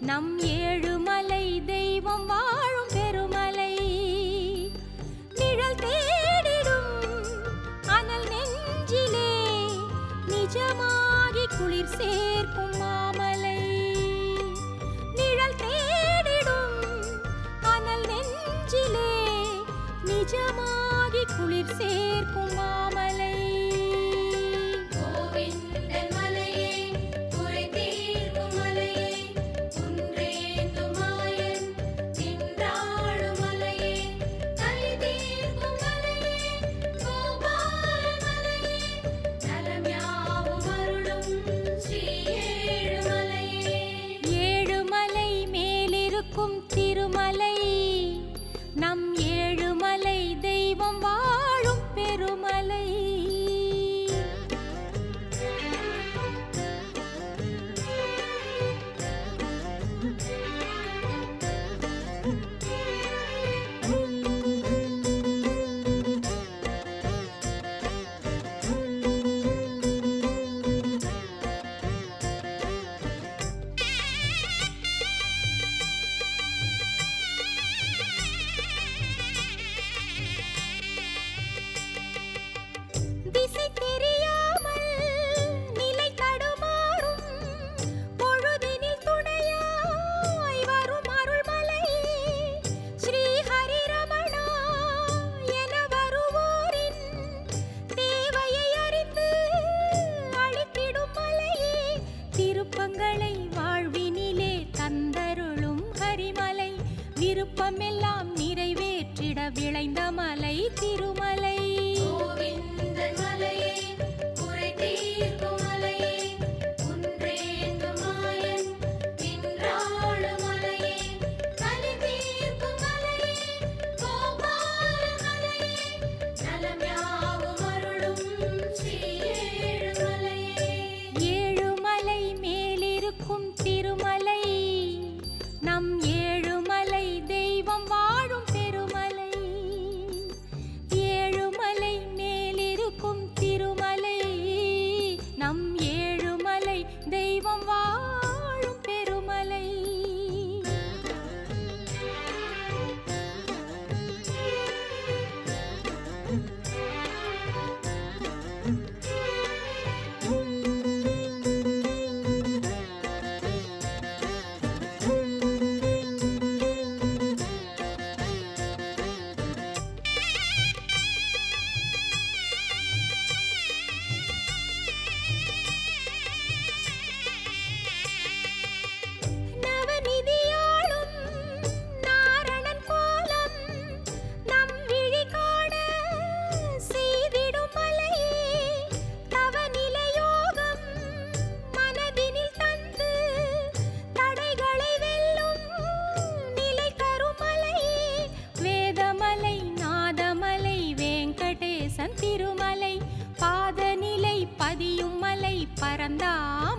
நம் ஏழுமலை தெய்வம் வாழும் பெருமலை. நிழல் தேடிடும் அனல் நெஞ்சிலே நிஜமாகி குளிர் சேர்க்கும் மாமலை. நிழல் தேடிடும் அனல் நெஞ்சிலே நிஜமாகி குளிர் சேர்க்கும் மாமலை. திருமலை நம் ஏழுமலை தெய்வம் வாழும் பெருமலை. திசை தெரியாமல் நிலை தடுமாறும் பொழுதினில் துணையாய் வரும் அருள்மலையே. ஸ்ரீ ஹரிரமணா என வருவோரின் தேவையை அறிந்து அளித்திடும் மலையே. திருப்பங்களை வாழ்வினிலே தந்தருளும் ஹரிமலை. விருப்பமெல்லாம் நிறைவேற்றிட விளைந்த மலை திருமலை. ஏழுமலை மேலிருக்கும் திருமலை நம் ஏழுமலை தெய்வம் வாழும் பெருமலை. ஏழுமலை மேலிருக்கும் திருமலை நம் ஏழுமலை தெய்வம் வாழும் பெருமலை. திருமலை பாதநிலை பதியும் மலை பரந்தா